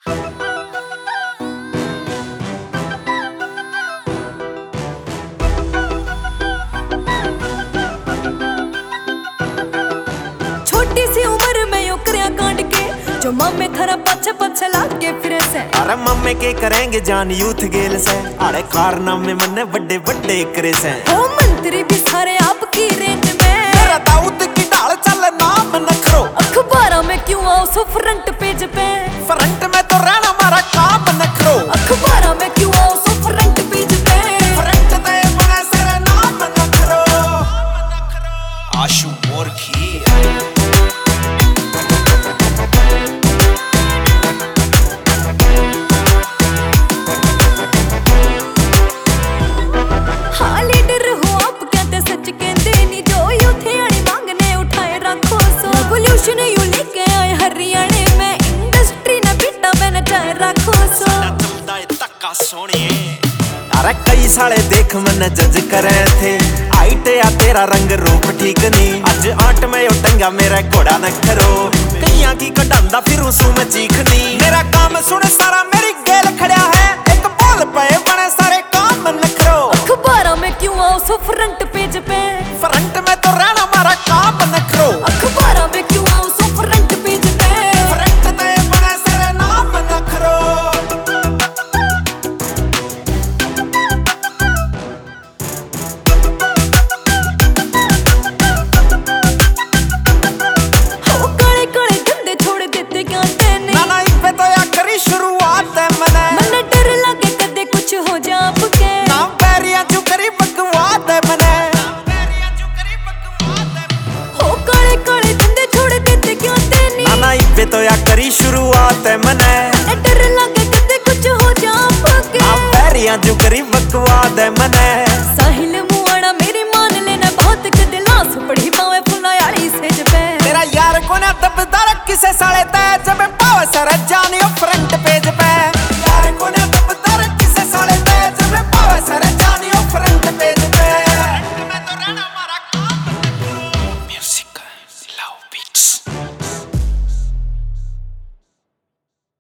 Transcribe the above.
छोटी सी उम्र में यो करया कांड के जो मम्मी थारा पछ पछ लाग के फिरे से। अरे मम्मी के करेंगे जान यूथ गेल से। अरे कारनामे मन्ने बड़े बड़े करे से। ओ मंत्री भी सारे आपकी रेंज में। मेरा दाऊद की ढाल चल नाम नखरो। अखबारों में क्यों आओ सो फ्रंट पेज पे। फ्रंट में तो रहना हमारा काम नखरो। अखबारों में क्यों आओ सो फ्रंट पेज पे। फ्रंट ते बने सारे नाम नखरो। आशु मोरखी अरे कई साले देख मैंने जज करे थे। आईटे या तेरा रंग रूप ठीक नहीं। अज आट में टंगा मेरा घोड़ा नखरो। कईया की कटांदा फिर उसू में चीखनी। मेरा काम सुने सारा मेरी गेल खड़ा है। एक बोल पे बने सारे काम नखरो। अखबारों में क्यों आओ सो फ्रंट पेज पे। फ्रंट में तो रहना हमारा काम नखरो। अखबारों में क्यों आओ सो फ्रंट पेज पे। फ्रंट ते बने सारे नाम नखरो। शुरुआत है मने डर लगे कदे कुछ हो जा आपके। ना पैरिया जो करी बकवास है मने। हो काले काले धंधे छोड़ देते क्यों तेनी। ना इब्बे तो या करी शुरुआत है मने। डर लगे कदे कुछ हो जा आपके। ना पैरिया जो करी बकवास है मने। साहिल मुआना मेरी मान लेना बहुत कदे लाश पड़ी पावे फुला याली सेज पे। तेरा यार को ना दबदार किसे साले ते जब पावे सर जानी।